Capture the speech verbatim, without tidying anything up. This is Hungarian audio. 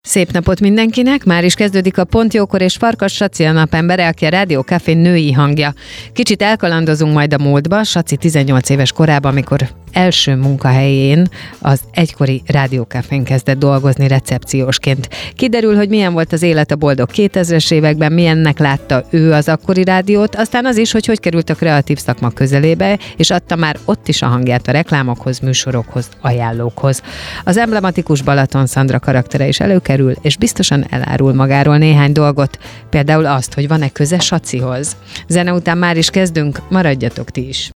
Szép napot mindenkinek! Már is kezdődik a Pont Jókor és Farkas Saci a napembere, aki a Rádió Café női hangja. Kicsit elkalandozunk majd a múltba. Saci tizennyolc éves korában, amikor első munkahelyén az egykori Rádió Cafén kezdett dolgozni recepciósként. Kiderül, hogy milyen volt az élet a boldog kétezres években, milyennek látta ő az akkori rádiót, aztán az is, hogy hogy került a kreatív szakma közelébe, és adta már ott is a hangját a reklámokhoz, műsorokhoz, ajánlókhoz. Az emblematikus Balaton Szandra karaktere is előkerül, és biztosan elárul magáról néhány dolgot, például azt, hogy van-e köze Sacihoz. Zene után már is kezdünk, maradjatok ti is!